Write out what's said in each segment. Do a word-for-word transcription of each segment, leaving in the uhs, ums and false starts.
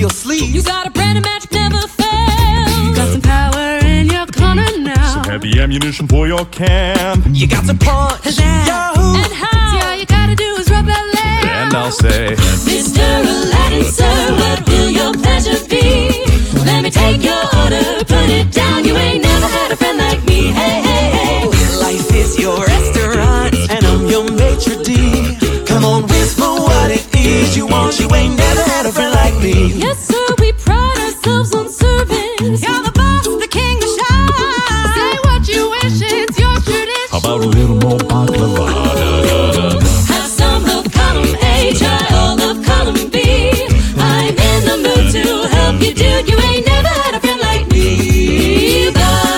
your sleeves. You got a brand of magic never fails. You got some power in your corner now. Some heavy ammunition for your camp. You got to punch. Yahoo! And how? See, all you gotta do is rub that lamp. And I'll say, Mister Aladdin, sir, what will your pleasure be? Let me take your order, put it down. You ain't never had a friend like me. Hey, hey, hey. Life is your restaurant, and I'm your maitre d'. Come on, whisper what it is you want. You ain't never had a friend like me. Yes, sir, we pride ourselves on service. You're the boss, the king, the shine. Say what you wish, it's your tradition. how about a little more baklava? Da, da, da, da. Have some of column A, try all of column B. I'm in the mood to help you, dude. You ain't never had a friend like me. Bow,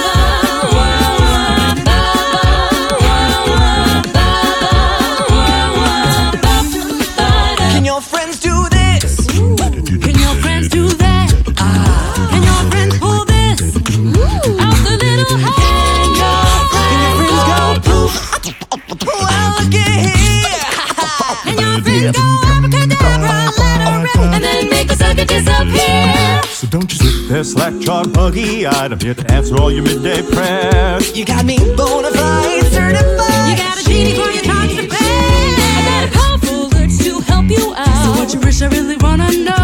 wow, bow, wow, bow, wow, bow, bow. Can your friends do this? Can your friends do that? Ah. Can your friends pull this? Out the little hand, Can your friends go poof? Well, look at here. Can your friends go abracadabra, let her rip? and then make the sucker disappear. So don't you sit there slack-jawed, buggy-eyed. I'm here to answer all your midday prayers. You got me bona fide certified. You got a genie for your constipated. I got a powerful urge to help you out. So what you wish, I really wanna know.